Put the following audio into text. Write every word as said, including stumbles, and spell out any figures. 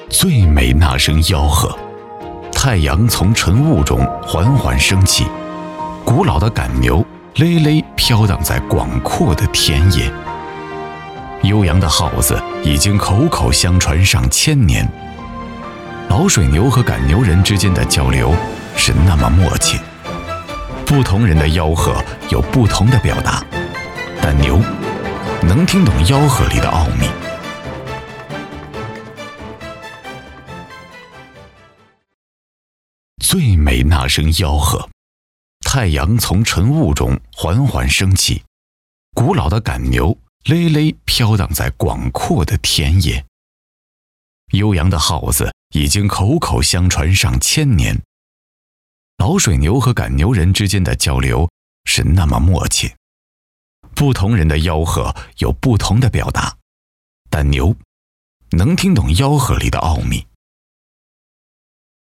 最美那声吆喝。太阳从晨雾中缓缓升起，古老的赶牛累累飘荡在广阔的田野。悠扬的号子已经口口相传上千年。老水牛和赶牛人之间的交流是那么默契，不同人的吆喝有不同的表达，但牛能听懂吆喝里的奥秘。最美那声吆喝。太阳从晨雾中缓缓升起，古老的赶牛累累飘荡在广阔的田野。悠扬的号子已经口口相传上千年。老水牛和赶牛人之间的交流是那么默契，不同人的吆喝有不同的表达，但牛能听懂吆喝里的奥秘。